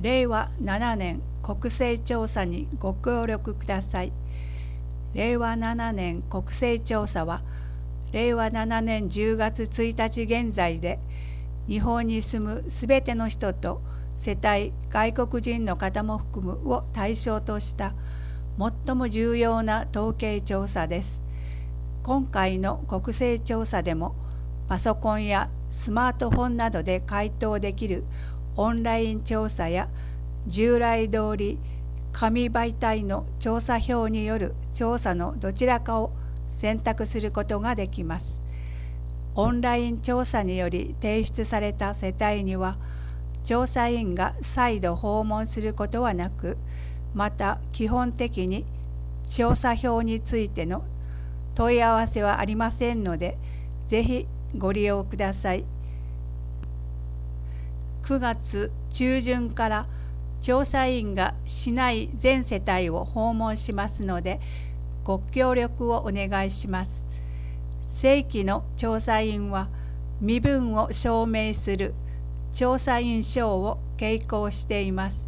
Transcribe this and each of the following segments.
令和7年国勢調査にご協力ください。令和7年国勢調査は、令和7年10月1日現在で、日本に住むすべての人と世帯、外国人の方も含むを対象とした最も重要な統計調査です。今回の国勢調査でも、パソコンやスマートフォンなどで回答できるオンライン調査や、従来通り紙媒体の調査票による調査のどちらかを選択することができます。オンライン調査により提出された世帯には、調査員が再度訪問することはなく、また基本的に調査票についての問い合わせはありませんので、ぜひご利用ください。9月中旬から調査員が市内全世帯を訪問しますので、ご協力をお願いします。正規の調査員は身分を証明する調査員証を携行しています。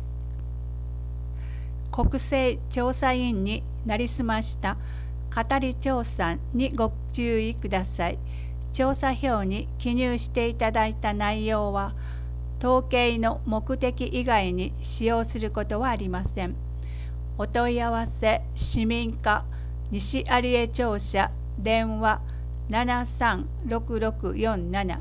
国勢調査員になりすました語り調査にご注意ください。調査票に記入していただいた内容は、統計の目的以外に使用することはありません。お問い合わせ市民課西有江庁舎電話736647。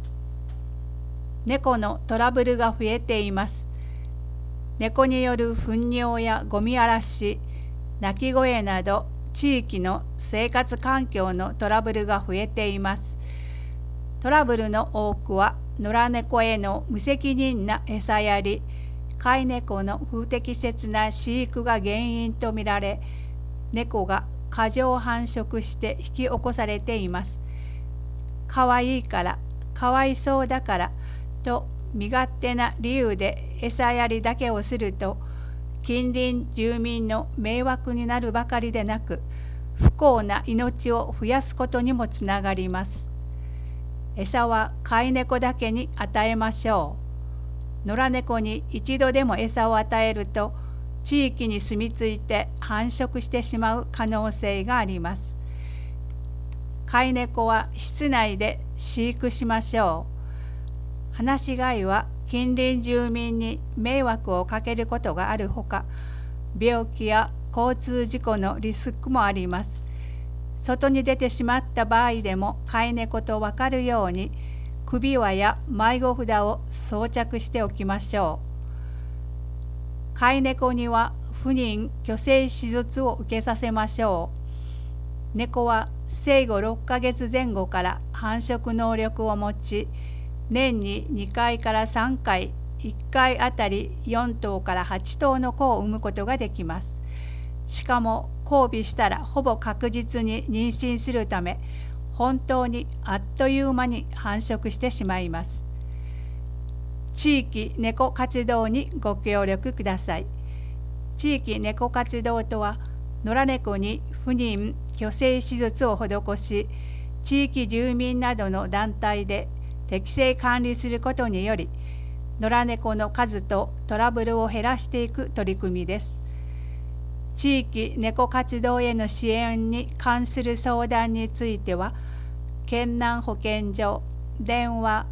猫のトラブルが増えています。猫による糞尿やゴミ嵐、鳴き声など地域の生活環境のトラブルが増えています。トラブルの多くは野良猫への無責任な餌やり、飼い猫の不適切な飼育が原因とみられ、猫が過剰繁殖して引き起こされています。かわいいから、かわいそうだからと身勝手な理由で餌やりだけをすると、近隣住民の迷惑になるばかりでなく、不幸な命を増やすことにもつながります。餌は飼い猫だけに与えましょう。野良猫に一度でも餌を与えると、地域に住み着いて繁殖してしまう可能性があります。飼い猫は室内で飼育しましょう。放し飼いは近隣住民に迷惑をかけることがあるほか、病気や交通事故のリスクもあります。外に出てしまった場合でも飼い猫と分かるように首輪や迷子札を装着しておきましょう。飼い猫には不妊・去勢手術を受けさせましょう。猫は生後6ヶ月前後から繁殖能力を持ち、年に2回から3回、1回あたり4頭から8頭の子を産むことができます。しかも交尾したらほぼ確実に妊娠するため、本当にあっという間に繁殖してしまいます。地域猫活動にご協力ください。地域猫活動とは、野良猫に不妊・去勢手術を施し、地域住民などの団体で適正管理することにより、野良猫の数とトラブルを減らしていく取り組みです。地域猫活動への支援に関する相談については、県南保健所電話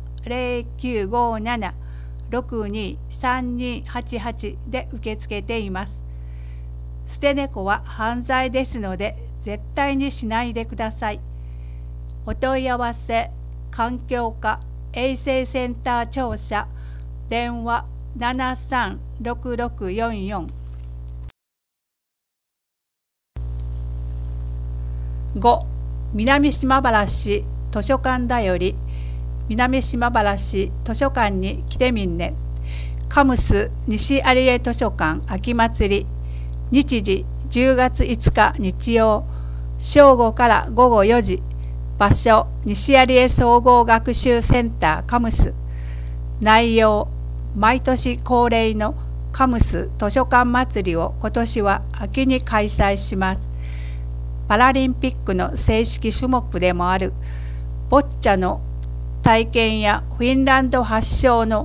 0957-623288で受け付けています。捨て猫は犯罪ですので、絶対にしないでください。お問い合わせ環境課衛生センター庁舎電話736644。5. 南島原市図書館だより、南島原市図書館に来てみんね。カムス西有江図書館秋祭り、日時10月5日日曜、正午から午後4時、場所西有江総合学習センターカムス。内容、毎年恒例のカムス図書館祭りを今年は秋に開催します。パラリンピックの正式種目でもあるボッチャの体験やフィンランド発祥の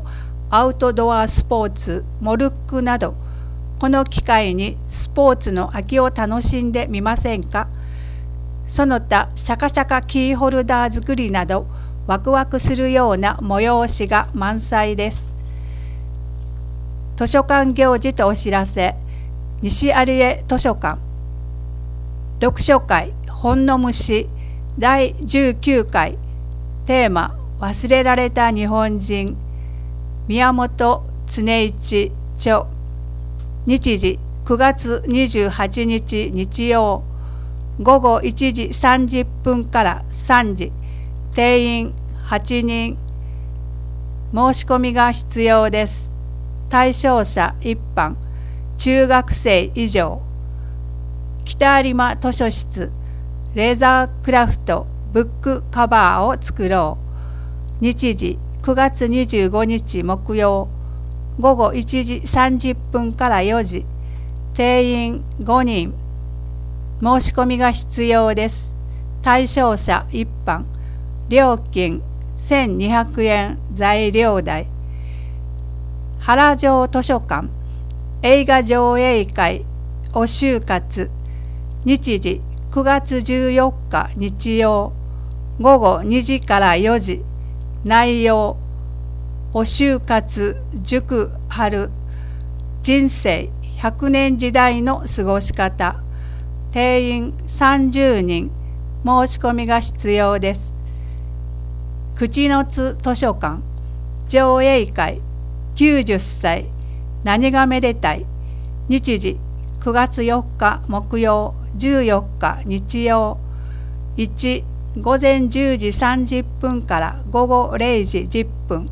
アウトドアスポーツ、モルックなど、この機会にスポーツの秋を楽しんでみませんか。その他シャカシャカキーホルダー作りなどワクワクするような催しが満載です。図書館行事とお知らせ。西有江図書館読書会本の虫第19回テーマ忘れられた日本人宮本恒一著日時9月28日日曜午後1時30分から3時定員8人申し込みが必要です。対象者一般中学生以上北有馬図書室レーザークラフトブックカバーを作ろう日時9月25日木曜午後1時30分から4時定員5人申し込みが必要です。対象者一般料金1200円材料代原城図書館映画上映会お就活日時9月14日日曜午後2時から4時内容お就活塾春人生100年時代の過ごし方定員30人申し込みが必要です。口の津図書館上映会90歳何がめでたい日時9月4日木曜14日日曜1午前10時30分から午後0時10分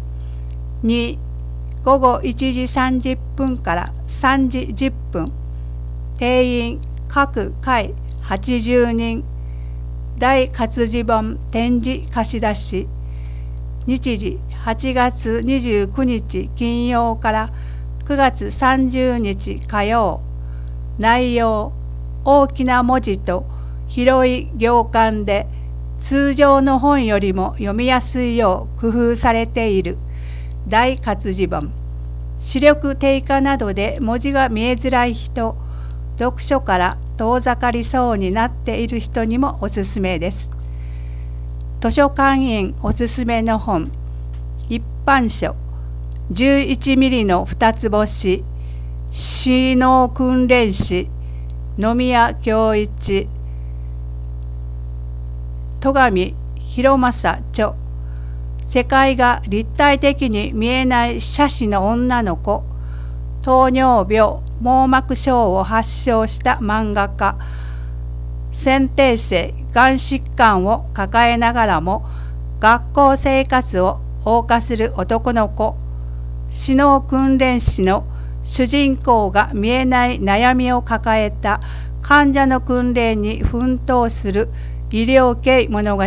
2午後1時30分から3時10分定員各回80人大活字本展示貸し出し日時8月29日金曜から9月30日火曜内容大きな文字と広い行間で通常の本よりも読みやすいよう工夫されている大活字本視力低下などで文字が見えづらい人読書から遠ざかりそうになっている人にもおすすめです。図書館員おすすめの本一般書11ミリの二つ星詩能訓練士野宮恭一戸上博正著世界が立体的に見えない斜視の女の子糖尿病網膜症を発症した漫画家先天性がん疾患を抱えながらも学校生活を謳歌する男の子視能訓練士の主人公が見えない悩みを抱えた患者の訓練に奮闘する医療系物語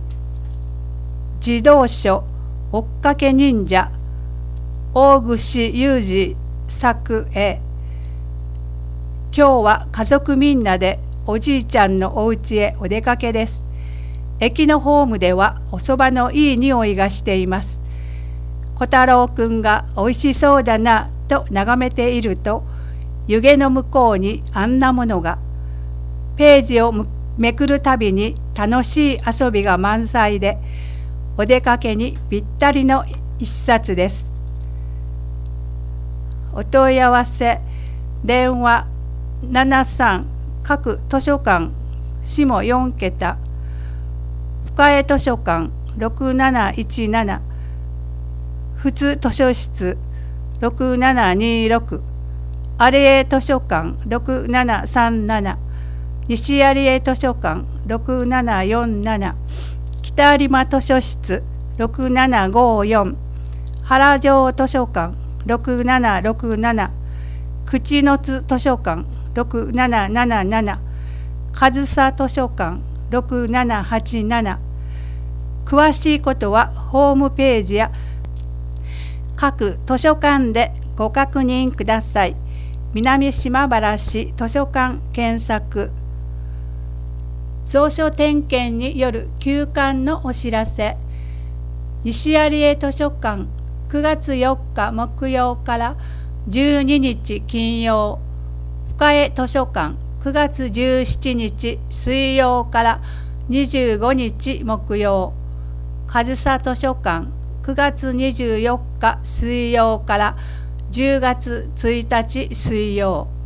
児童書追っかけ忍者大串裕二作絵今日は家族みんなでおじいちゃんのお家へお出かけです。駅のホームではおそばのいい匂いがしています。小太郎くんがおいしそうだなと眺めていると湯気の向こうにあんなものがページをめくるたびに楽しい遊びが満載でお出かけにぴったりの一冊です。お問い合わせ電話73各図書館下4桁深江図書館6717普通図書室6726有江図書館6737西有江図書館6747北有馬図書室6754原城図書館6767口の津図書館6777上総図書館6787詳しいことはホームページや各図書館でご確認ください。南島原市図書館検索蔵書点検による休館のお知らせ西有江図書館 9月4日木曜から12日金曜。深江図書館9月17日水曜から25日木曜。上総図書館9月24日水曜から10月1日水曜。